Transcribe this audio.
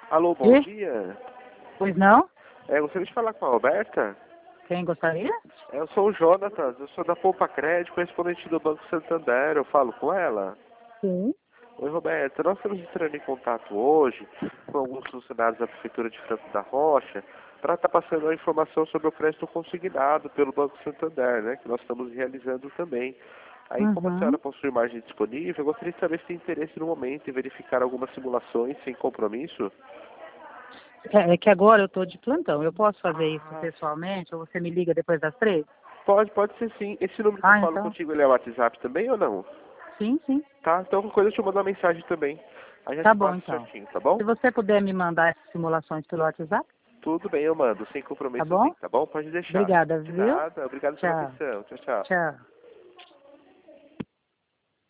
Alô, bom E? dia. Pois não? Gostaria de falar com a Roberta? Quem gostaria? Eu sou o Jonatas, eu sou da Poupa Crédito, correspondente do Banco Santander, eu falo com ela. Sim. Oi, Roberta, nós estamos entrando em contato hoje com alguns funcionários da Prefeitura de Franco da Rocha para estar passando a informação sobre o crédito consignado pelo Banco Santander, né, que nós estamos realizando também. Aí, como a senhora Uhum. possui margem disponível, eu gostaria de saber se tem interesse no momento em verificar algumas simulações sem compromisso. É que agora eu estou de plantão. Eu posso fazer isso Ah, pessoalmente ou você me liga depois das 3? pode ser sim. Esse número que eu Ah, falo então. contigo, ele é o WhatsApp também ou não? Sim, sim. Tá, então qualquer coisa eu te mando uma mensagem também. Aí já Tá te bom, passo então. certinho, tá bom? Se você puder me mandar essas simulações pelo WhatsApp, Tudo bem, eu mando, sem tá compromisso sim, bom? tá bom? Pode deixar. Obrigada, De viu? nada, obrigado pela Tchau. atenção. Tchau, tchau. Tchau.